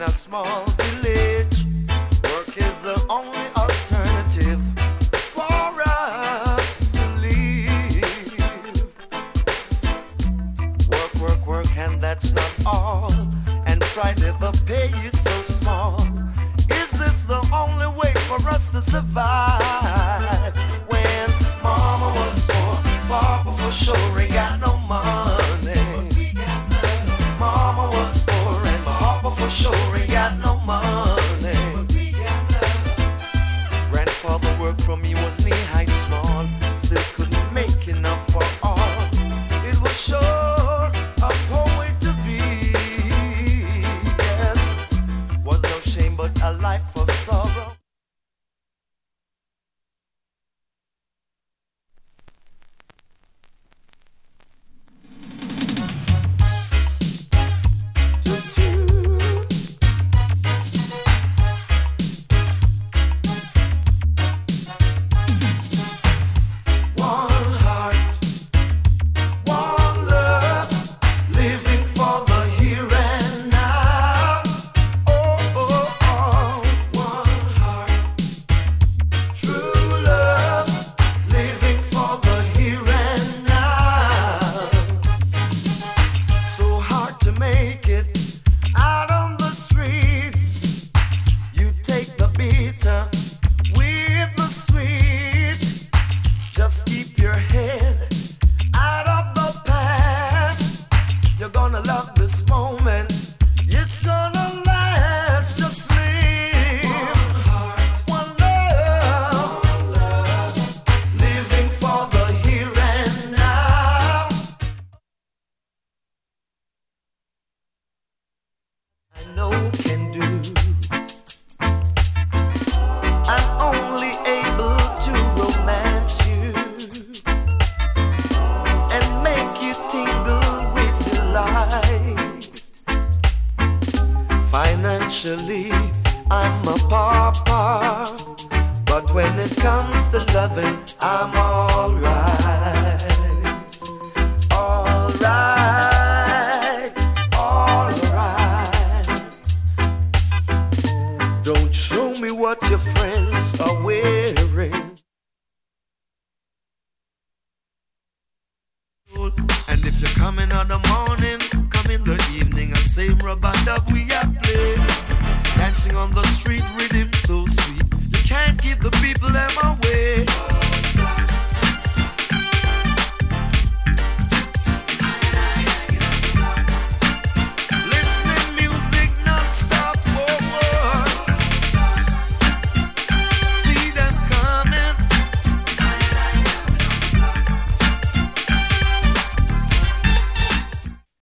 a small village, work is the only alternative for us to live. Work, work, work, and that's not all. And Friday the pay is so small. Is this the only way for us to survive? When mama was poor, papa for sure ain't got no money. Mama was poor and papa for sure ain't got no money. Grandfather worked for me, was knee-high small, still couldn't make enough for all. It was sure a poor way to be. Yes, was no shame but a life of sorrow. Financially, I'm a pauper, but when it comes to loving, I'm alright. Alright, alright. Don't show me what your friends are wearing. And if you're coming in the morning, come in the evening, a same rubber dub we are playing. Dancing on the street, rhythm so sweet. You can't keep the people them away.